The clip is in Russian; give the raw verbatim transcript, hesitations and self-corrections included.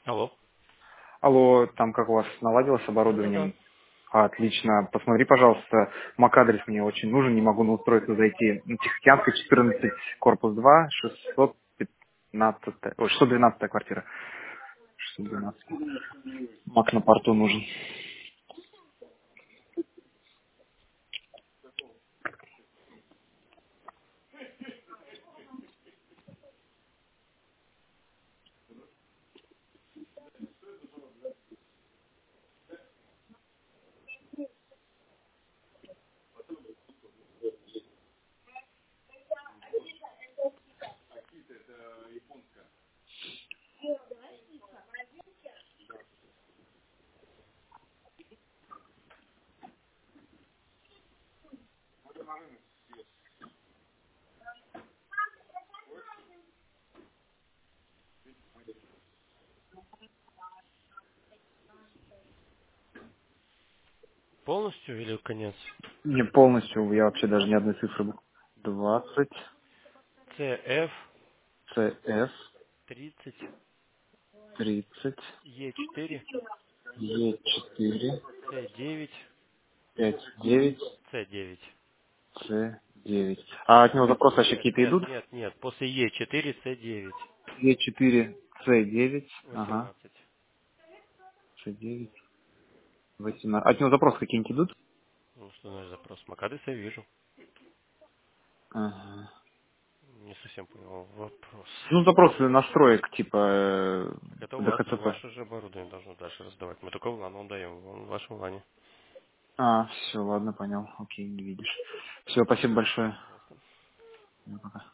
Алло. Алло, там как у вас наладилось с Да-да-да. оборудованием? А, отлично. Посмотри, пожалуйста, мак-адрес мне очень нужен, не могу на устройство зайти. На Тихоокеанской четырнадцать, корпус два, шестьсот пятнадцать, ой, шестьсот двенадцать квартира. шестьсот двенадцать. Мак на порту нужен. Полностью или конец? Не полностью, я вообще даже ни одной цифры. двадцать, ЦФ ЦС, тридцать тридцать, Е4 Е4, С9 пять девять, С9. С9. А от него запросы вообще Нет, какие-то нет, идут? нет, нет. После Е4 С9. Е4, С9, ага, восемнадцать. С9. восемнадцать. От него запросы какие-нибудь идут? Ну, что значит запрос? Макадес я вижу. Ага. Не совсем понял вопрос. Ну, запросы настроек, типа э, Так это у вас, ДХЦП. ваше же оборудование должно дальше раздавать. Мы только в лану даем, в вашем лане. А, все, ладно, понял. Окей, не видишь. Все, спасибо большое. Пожалуйста. Ну, пока.